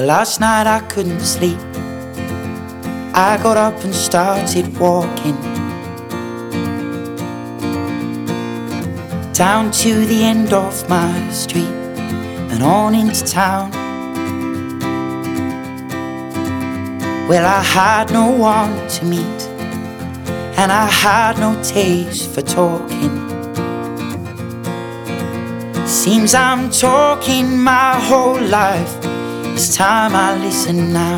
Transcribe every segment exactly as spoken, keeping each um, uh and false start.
Well, last night I couldn't sleep. I got up and started walking down to the end of my street and on into town. Well, I had no one to meet and I had no taste for talking. Seems I'm talking my whole life. It's time I listen now.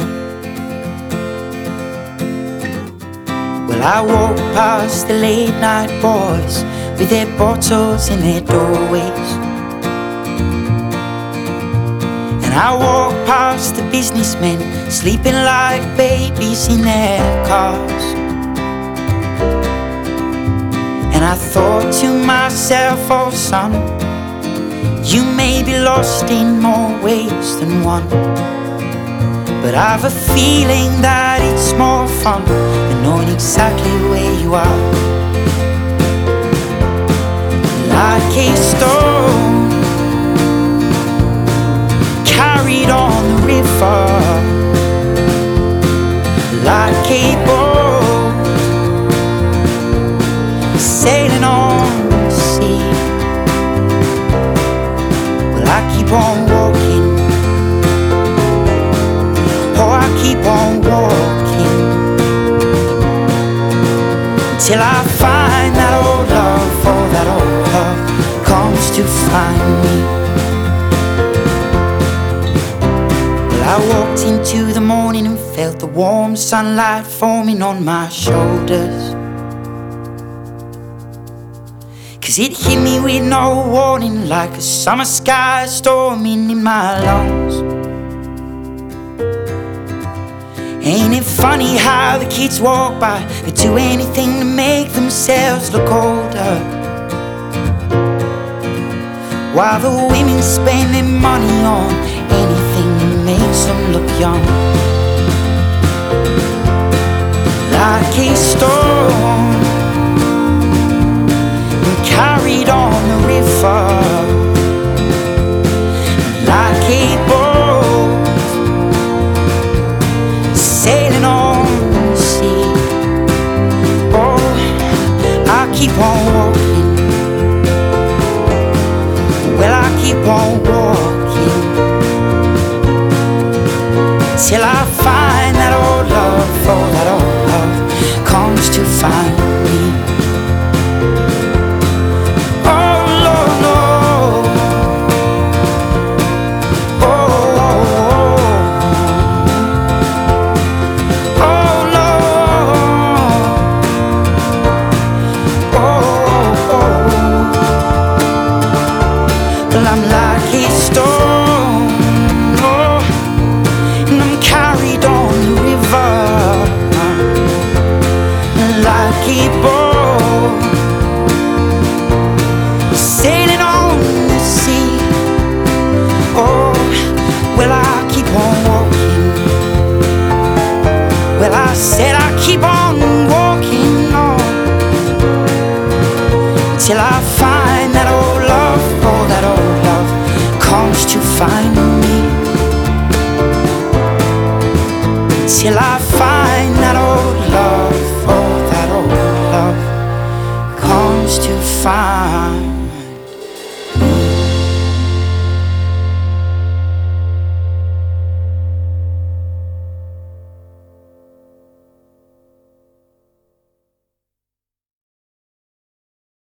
Well, I walk past the late night boys with their bottles in their doorways, and I walk past the businessmen sleeping like babies in their cars. And I thought to myself, oh son, you may be lost in more ways than one, but I've a feeling that it's more fun than knowing exactly where you are. Like a stone carried on the river, like a boat sailing on the sea. Well, I keep on walking, oh, I keep on walking till I find that old love, oh, that old love comes to find me. Well, I walked into the morning and felt the warm sunlight forming on my shoulders, 'cause it hit me with no warning, like a summer sky storming in my lungs. Ain't it funny how the kids walk by, they do anything to make themselves look older, while the women spend their money on anything that makes them look young. Like a stone carried on the river, like a boat sailing on the sea. Oh, I keep on walking, well, I keep on walking till I find that old love, oh, that old love comes to find me. I'm like a stone, oh, and I'm carried on the river, like a boat sailing on the sea. Oh, well, I keep on walking, well, I said I keep on walking on till I find that old love, oh, that old love comes to find me, till I find